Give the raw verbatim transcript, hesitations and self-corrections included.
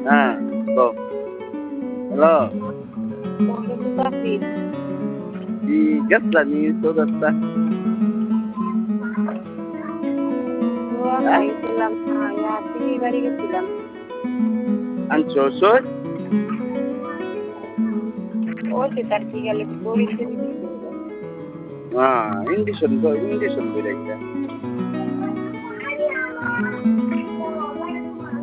Ah, go. Hello. Kung lumutapit, Di gas lah ni surat ta. dua Ah, kayo silang uh, yati, bari ka silang. ang susod. O, si Tarki galit ko, rin siya. Ah, hindi sundo, hindi sundo like that.